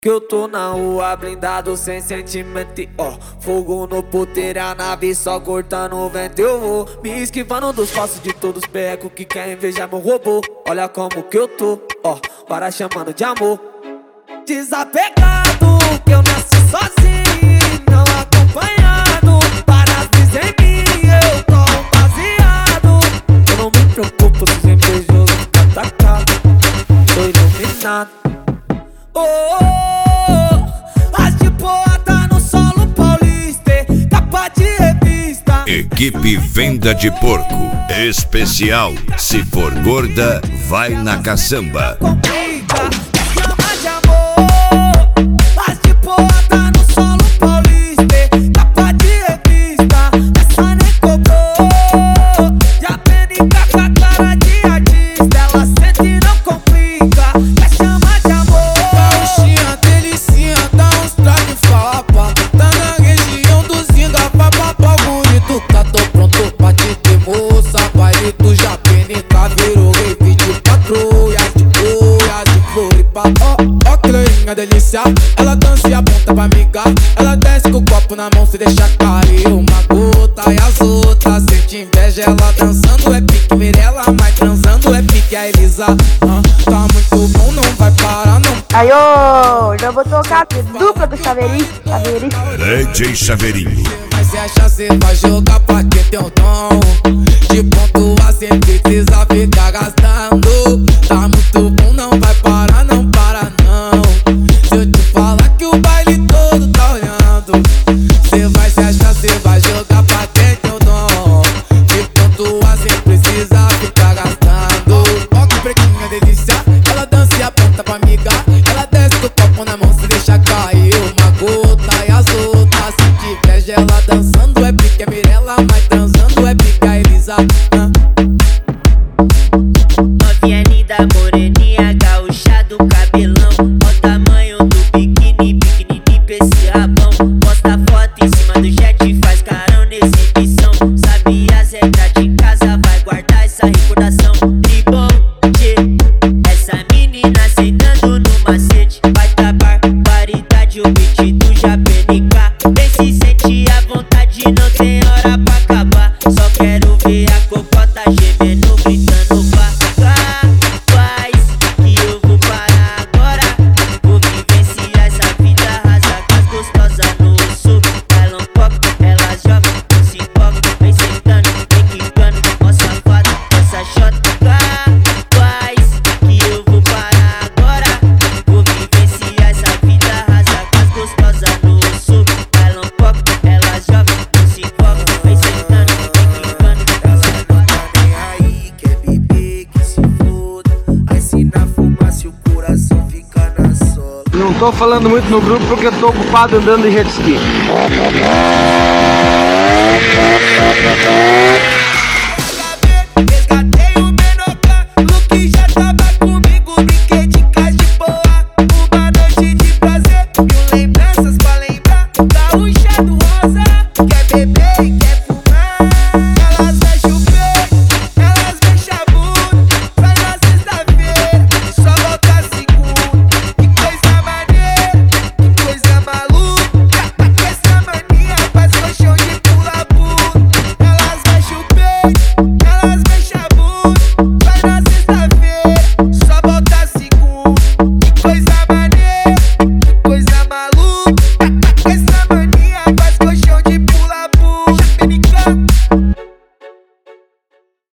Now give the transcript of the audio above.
Que eu tô na rua blindado sem sentimento, ó. Fogo no puteiro, a nave só cortando o vento. Eu vou me esquivando dos passos de todos os becos que querem invejar meu robô. Olha como que eu tô, ó, para chamando de amor. Desapegado, que eu nasci sozinho e não acompanhado. Para dizer em mim, eu tô baseado. Eu não me preocupo se os invejosos ficam atacados. Tô iluminado. Oh, oh, oh, as de boa tá no solo paulista, capa de revista. Equipe Venda de Porco especial. Se for gorda, vai na caçamba. Complica, chama de amor. As de boa tá no solo paulista, capa de revista. Essa nem cobrou. Já penica com a cara de artista. Ela sente e não complica, quer chamar de amor. Tu já penica, virou rave de patroa de boia, de Floripa. Ó, que loirinha delícia, ela dança e aponta pra amiga. Ela desce com o copo na mão, se deixa cair uma gota. E as outras sente inveja, ela dançando é pique Mirella, mas transando é pique a Elisa. Tá muito bom, não vai parar não. Aí, ô, já vou tocar a dupla do Chaveirinho. DJ Chaveirinho. Mas se acha, cê vai jogar pra quem tem o dom de pontuar sem precisar ficar gastando. Tá muito bom, não vai parar, não para não. Se eu te falar que o baile todo tá olhando, cê vai se achar, cê vai jogar pra quem tem o dom de pontuar sem precisar ficar gastando. Ó que pretinha delícia, ela dança e aponta pra amiga. Ela desce com o copo na mão, se deixa cair uma gota. E as outras se inveja, ela dançando é pique Mirella, mas transando é pique a Elisa. Novinha linda, moreninha, gaúcha do cabelão. Ó o tamanho do biquíni, pequenininho pra esse rabão. Posta foto em cima do jet, faz carão na exibição. Sabe as regras de casa, vai guardar essa recordação. Tribom, essa menina sentando no macete. Vai dar barbaridade, o beat do Japenica. Vem se sente à vontade, não tem hora pra acabar. Só quero ver a cocota gemendo, gritando vá. Faz que eu vou parar agora. Vou vivenciar essa vida rasa com as gostosas no sul. Elas pop, elas jogam, se empolgam, vem sentando, vem quicando, ó safada, essa chota. Faz que eu vou parar agora. Vou vivenciar essa vida rasa com as gostosas no sul. Elas pop, elas jogam, se empolgam, vem sentando, vem quicando, ó safada. Nem aí, quer beber, que se foda. Aí se na fumaça o coração fica na sola. Não tô falando muito no grupo porque eu tô ocupado andando de jet ski.